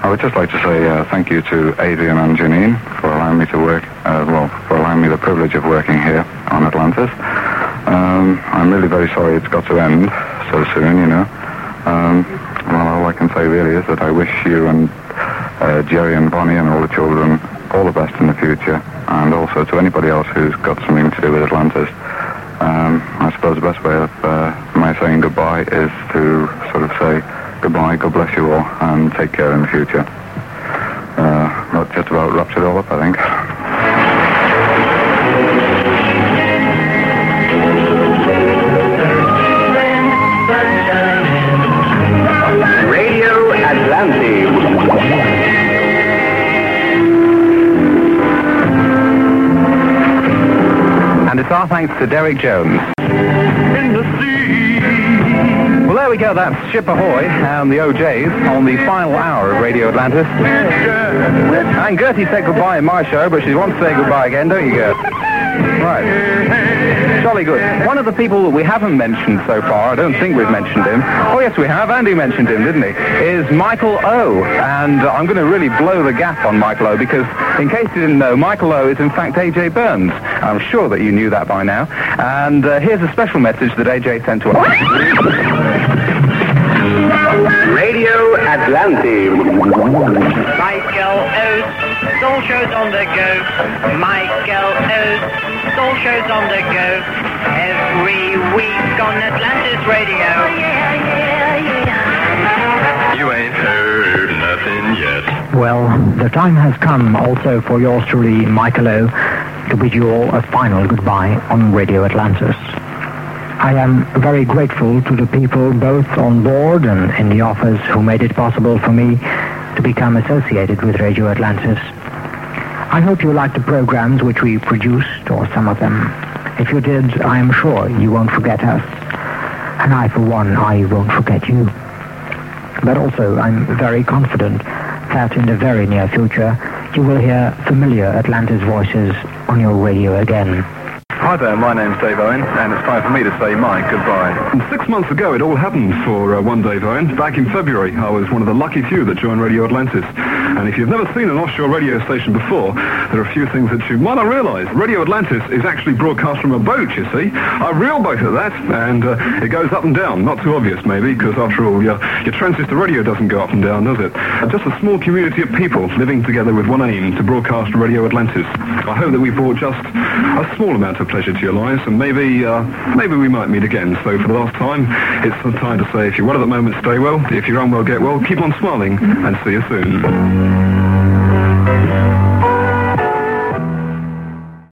I would just like to say thank you to Adrian and Janine for allowing me to work, for allowing me the privilege of working here on Atlantis. I'm really very sorry it's got to end so soon, you know. Well, all I can say really is that I wish you and Jerry and Bonnie and all the children all the best in the future, and also to anybody else who's got something to do with Atlantis. I suppose the best way of my saying goodbye is to sort of say goodbye, God bless you all, and take care in the future. That just about wraps it all up, I think. Radio Atlantis. And it's our thanks to Derek Jones. Well, there we go. That's Ship Ahoy and the OJs on the final hour of Radio Atlantis. And Gertie said goodbye in my show, but she wants to say goodbye again, don't you, Gert? Right. Jolly good. One of the people that we haven't mentioned so far, I don't think we've mentioned him. Oh, yes, we have. Andy mentioned him, didn't he? Is Michael O. And I'm going to really blow the gap on Michael O, because in case you didn't know, Michael O is in fact AJ Burns. I'm sure that you knew that by now. And here's a special message that AJ sent to us. Radio Atlantis. Michael Oates, soul shows on the go. Michael Oates, soul shows on the go. Every week on Atlantis Radio. You ain't heard nothing yet. Well, the time has come also for yours truly, Michael O, to bid you all a final goodbye on Radio Atlantis. I am very grateful to the people both on board and in the office who made it possible for me to become associated with Radio Atlantis. I hope you liked the programs which we produced, or some of them. If you did, I am sure you won't forget us. And I, for one, I won't forget you. But also, I'm very confident that in the very near future, you will hear familiar Atlantis voices on your radio again. Hi there, my name's Dave Owen, and it's time for me to say my goodbye. 6 months ago, it all happened for one Dave Owen. Back in February, I was one of the lucky few that joined Radio Atlantis. And if you've never seen an offshore radio station before, there are a few things that you might not realise. Radio Atlantis is actually broadcast from a boat, you see. A real boat at that, and it goes up and down. Not too obvious, maybe, because after all, your transistor radio doesn't go up and down, does it? Just a small community of people living together with one aim, to broadcast Radio Atlantis. I hope that we brought just a small amount of pleasure to your lives, and maybe we might meet again. So for the last time, it's the time to say, if you're well at the moment, stay well. If you're unwell, get well. Keep on smiling, and see you soon.